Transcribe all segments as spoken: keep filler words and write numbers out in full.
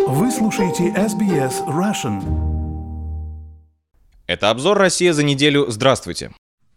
Вы слушаете эс би эс Russian. Это обзор «Россия за неделю». Здравствуйте.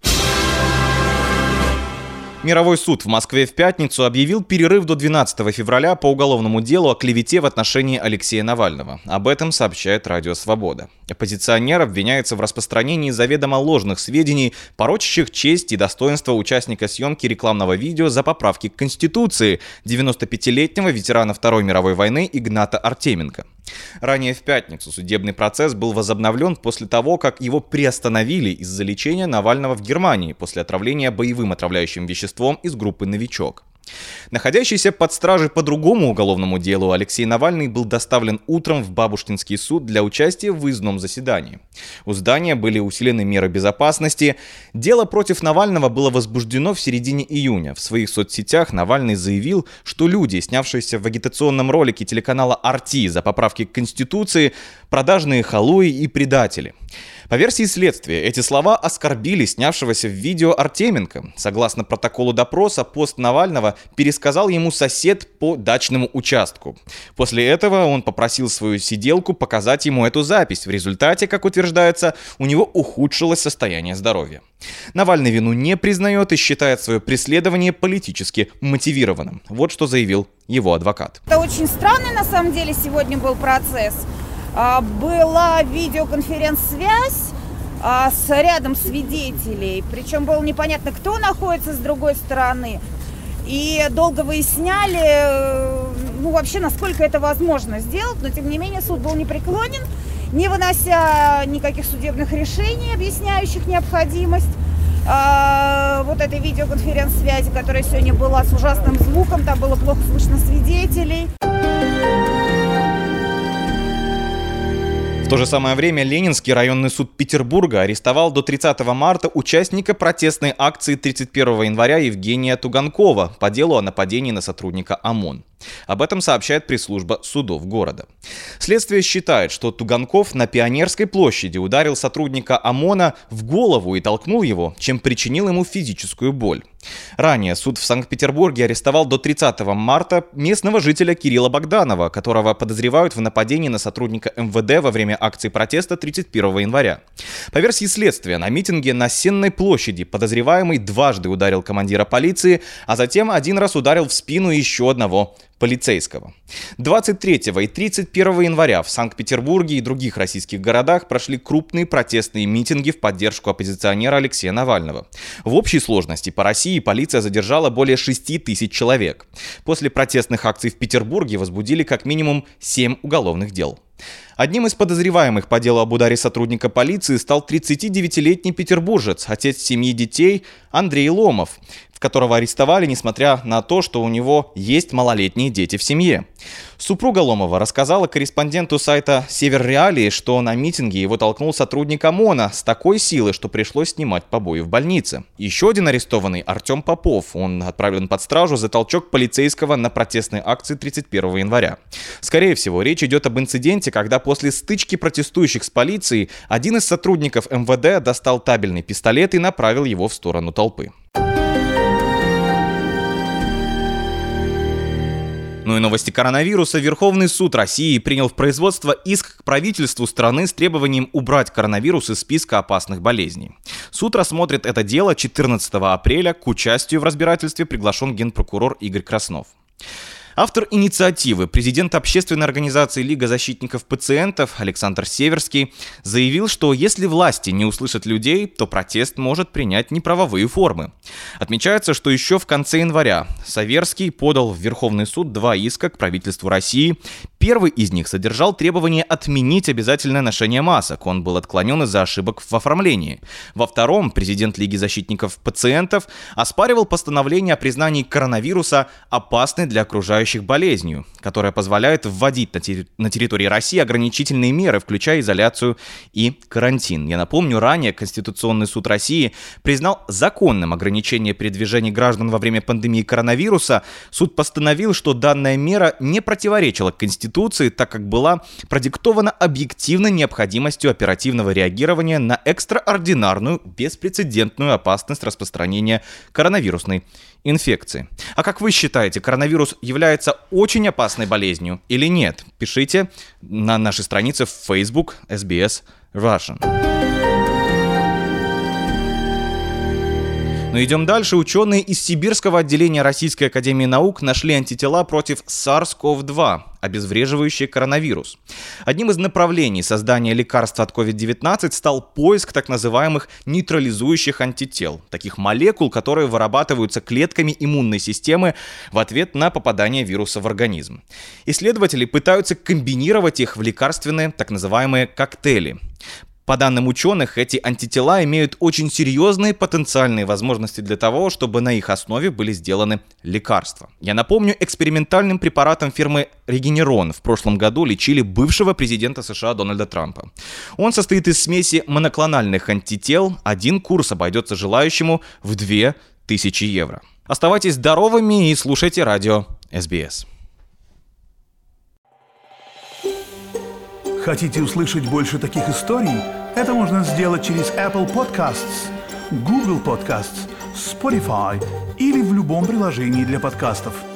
Мировой суд в Москве в пятницу объявил перерыв до двенадцатого февраля по уголовному делу о клевете в отношении Алексея Навального. Об этом сообщает Радио Свобода. Оппозиционер обвиняется в распространении заведомо ложных сведений, порочащих честь и достоинство участника съемки рекламного видео за поправки к Конституции девяностопятилетнего ветерана Второй мировой войны Игната Артеменко. Ранее в пятницу судебный процесс был возобновлен после того, как его приостановили из-за лечения Навального в Германии после отравления боевым отравляющим веществом из группы «Новичок». Находящийся под стражей по другому уголовному делу Алексей Навальный был доставлен утром в Бабушкинский суд для участия в выездном заседании. У здания были усилены меры безопасности. Дело против Навального было возбуждено в середине июня. В своих соцсетях Навальный заявил, что люди, снявшиеся в агитационном ролике телеканала ар ти за поправки к Конституции, продажные халуи и предатели. По версии следствия, эти слова оскорбили снявшегося в видео Артеменко. Согласно протоколу допроса, пост Навального пересказал ему сосед по дачному участку. После этого он попросил свою сиделку показать ему эту запись. В результате, как утверждается, у него ухудшилось состояние здоровья. Навальный вину не признает и считает свое преследование политически мотивированным. Вот что заявил его адвокат. Это очень странный на самом деле сегодня был процесс. Была видеоконференц-связь с рядом свидетелей, причем было непонятно, кто находится с другой стороны. И долго выясняли, ну, вообще, насколько это возможно сделать, но, тем не менее, суд был непреклонен, не вынося никаких судебных решений, объясняющих необходимость а, вот этой видеоконференц-связи, которая сегодня была с ужасным звуком, там было плохо слышно свидетелей. В то же самое время Ленинский районный суд Петербурга арестовал до тридцатого марта участника протестной акции тридцать первого января Евгения Туганкова по делу о нападении на сотрудника ОМОН. Об этом сообщает пресс-служба судов города. Следствие считает, что Туганков на Пионерской площади ударил сотрудника ОМОНа в голову и толкнул его, чем причинил ему физическую боль. Ранее суд в Санкт-Петербурге арестовал до тридцатого марта местного жителя Кирилла Богданова, которого подозревают в нападении на сотрудника эм вэ дэ во время акции протеста тридцать первого января. По версии следствия, на митинге на Сенной площади подозреваемый дважды ударил командира полиции, а затем один раз ударил в спину еще одного полицейского. двадцать третьего и тридцать первого января в Санкт-Петербурге и других российских городах прошли крупные протестные митинги в поддержку оппозиционера Алексея Навального. В общей сложности по России полиция задержала более шести тысяч человек. После протестных акций в Петербурге возбудили как минимум семь уголовных дел. Одним из подозреваемых по делу об ударе сотрудника полиции стал тридцатидевятилетний петербуржец, отец семьи детей Андрей Ломов, которого арестовали, несмотря на то, что у него есть малолетние дети в семье. Супруга Ломова рассказала корреспонденту сайта «Север Реалии», что на митинге его толкнул сотрудник ОМОНа с такой силой, что пришлось снимать побои в больнице. Еще один арестованный — Артем Попов. Он отправлен под стражу за толчок полицейского на протестной акции тридцать первого января. Скорее всего, речь идет об инциденте, когда после стычки протестующих с полицией один из сотрудников эм вэ дэ достал табельный пистолет и направил его в сторону толпы. Ну и новости коронавируса. Верховный суд России принял в производство иск к правительству страны с требованием убрать коронавирус из списка опасных болезней. Суд рассмотрит это дело четырнадцатого апреля. К участию в разбирательстве приглашен генпрокурор Игорь Краснов. Автор инициативы, президент общественной организации Лига защитников пациентов Александр Северский заявил, что если власти не услышат людей, то протест может принять неправовые формы. Отмечается, что еще в конце января Северский подал в Верховный суд два иска к правительству России. Первый из них содержал требование отменить обязательное ношение масок. Он был отклонен из-за ошибок в оформлении. Во втором президент Лиги защитников пациентов оспаривал постановление о признании коронавируса опасной для окружающих болезнью, которая позволяет вводить на, терри- на территории России ограничительные меры, включая изоляцию и карантин. Я напомню, ранее Конституционный суд России признал законным ограничение передвижений граждан во время пандемии коронавируса. Суд постановил, что данная мера не противоречила Конституции институции, так как была продиктована объективной необходимостью оперативного реагирования на экстраординарную, беспрецедентную опасность распространения коронавирусной инфекции. А как вы считаете, коронавирус является очень опасной болезнью или нет? Пишите на нашей странице в Facebook эс би эс Russian. Но идем дальше. Ученые из Сибирского отделения Российской академии наук нашли антитела против сарс ков два, обезвреживающие коронавирус. Одним из направлений создания лекарства от ковид девятнадцать стал поиск так называемых нейтрализующих антител, таких молекул, которые вырабатываются клетками иммунной системы в ответ на попадание вируса в организм. Исследователи пытаются комбинировать их в лекарственные так называемые коктейли. По данным ученых, эти антитела имеют очень серьезные потенциальные возможности для того, чтобы на их основе были сделаны лекарства. Я напомню, экспериментальным препаратом фирмы Regeneron в прошлом году лечили бывшего президента США Дональда Трампа. Он состоит из смеси моноклональных антител. Один курс обойдется желающему в две тысячи евро. Оставайтесь здоровыми и слушайте радио эс би эс. Хотите услышать больше таких историй? Это можно сделать через Apple Podcasts, Google Podcasts, Spotify или в любом приложении для подкастов.